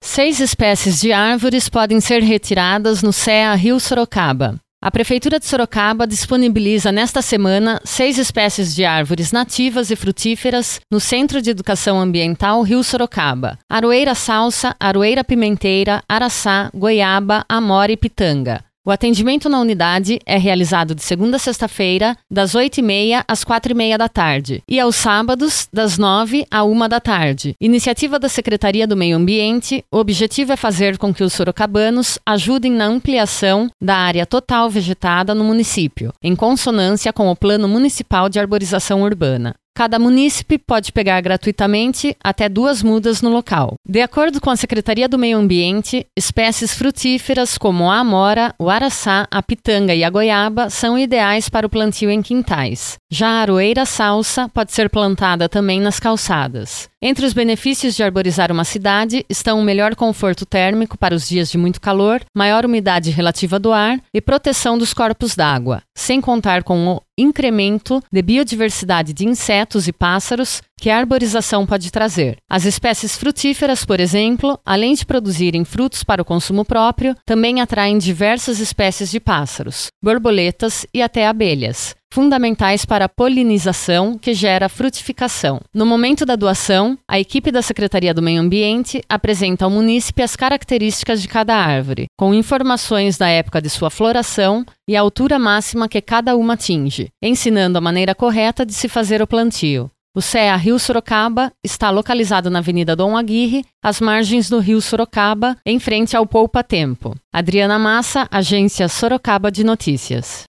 6 espécies de árvores podem ser retiradas no CEA Rio Sorocaba. A Prefeitura de Sorocaba disponibiliza nesta semana 6 espécies de árvores nativas e frutíferas no Centro de Educação Ambiental Rio Sorocaba: aroeira salsa, aroeira pimenteira, araçá, goiaba, amora e pitanga. O atendimento na unidade é realizado de segunda a sexta-feira, das 8h30 às 4h30 da tarde, e aos sábados, das 9h à 1h da tarde. Iniciativa da Secretaria do Meio Ambiente, o objetivo é fazer com que os sorocabanos ajudem na ampliação da área total vegetada no município, em consonância com o Plano Municipal de Arborização Urbana. Cada munícipe pode pegar gratuitamente até 2 mudas no local. De acordo com a Secretaria do Meio Ambiente, espécies frutíferas como a amora, o araçá, a pitanga e a goiaba são ideais para o plantio em quintais. Já a aroeira salsa pode ser plantada também nas calçadas. Entre os benefícios de arborizar uma cidade estão o melhor conforto térmico para os dias de muito calor, maior umidade relativa do ar e proteção dos corpos d'água, sem contar com o incremento de biodiversidade de insetos e pássaros que a arborização pode trazer. As espécies frutíferas, por exemplo, além de produzirem frutos para o consumo próprio, também atraem diversas espécies de pássaros, borboletas e até abelhas, fundamentais para a polinização que gera frutificação. No momento da doação, a equipe da Secretaria do Meio Ambiente apresenta ao munícipe as características de cada árvore, com informações da época de sua floração e a altura máxima que cada uma atinge, ensinando a maneira correta de se fazer o plantio. O CEA Rio Sorocaba está localizado na Avenida Dom Aguirre, às margens do Rio Sorocaba, em frente ao Poupa Tempo. Adriana Massa, Agência Sorocaba de Notícias.